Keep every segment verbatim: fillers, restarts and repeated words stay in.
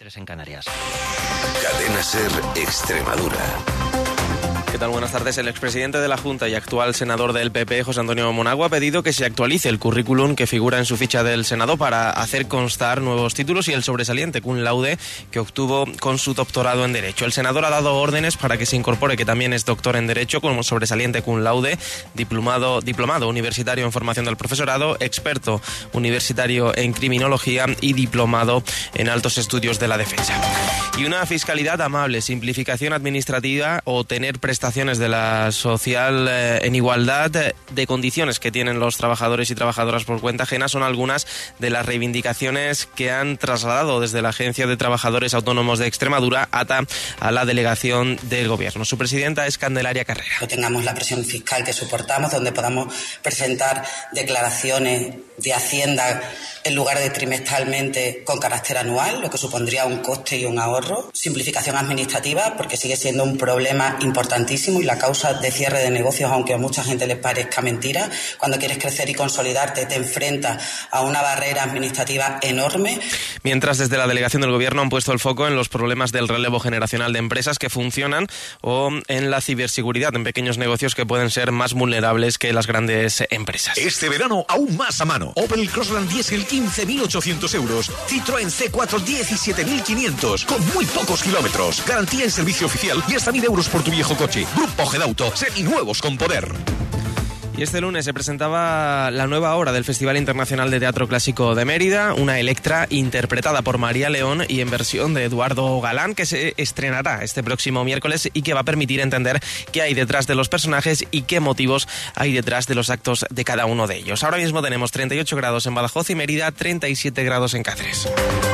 tres en Canarias. Cadena SER Extremadura. ¿Qué tal? Buenas tardes. El expresidente de la Junta y actual senador del P P, José Antonio Monago, ha pedido que se actualice el currículum que figura en su ficha del Senado para hacer constar nuevos títulos y el sobresaliente cum laude que obtuvo con su doctorado en Derecho. El senador ha dado órdenes para que se incorpore que también es doctor en Derecho como sobresaliente cum laude, diplomado, diplomado universitario en formación del profesorado, experto universitario en criminología y diplomado en altos estudios de la defensa. Y una fiscalidad amable, simplificación administrativa o tener prestaciones de la social eh, en igualdad de condiciones que tienen los trabajadores y trabajadoras por cuenta ajena son algunas de las reivindicaciones que han trasladado desde la Agencia de Trabajadores Autónomos de Extremadura A T A a la delegación del Gobierno. Su presidenta es Candelaria Carrera. Que tengamos la presión fiscal que soportamos, donde podamos presentar declaraciones de Hacienda en lugar de trimestralmente con carácter anual, lo que supondría un coste y un ahorro. Simplificación administrativa, porque sigue siendo un problema importantísimo y la causa de cierre de negocios, aunque a mucha gente les parezca mentira. Cuando quieres crecer y consolidarte, te enfrentas a una barrera administrativa enorme. Mientras, desde la delegación del Gobierno han puesto el foco en los problemas del relevo generacional de empresas que funcionan o en la ciberseguridad en pequeños negocios que pueden ser más vulnerables que las grandes empresas. Este verano aún más a mano. Opel Crossland Diesel quince mil ochocientos euros. Citroën C cuatro diecisiete mil quinientos. Con muy pocos kilómetros. Garantía en servicio oficial y hasta mil euros por tu viejo coche. Grupo Gedauto. Seminuevos con poder. Y este lunes se presentaba la nueva obra del Festival Internacional de Teatro Clásico de Mérida, una Electra interpretada por María León y en versión de Eduardo Galán, que se estrenará este próximo miércoles y que va a permitir entender qué hay detrás de los personajes y qué motivos hay detrás de los actos de cada uno de ellos. Ahora mismo tenemos treinta y ocho grados en Badajoz y Mérida, treinta y siete grados en Cáceres.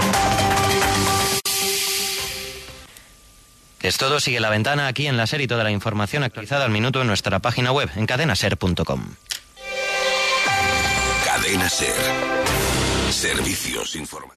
Es todo, sigue La Ventana aquí en la SER y toda la información actualizada al minuto en nuestra página web en cadena ser punto com. Cadena SER. Servicios informativos.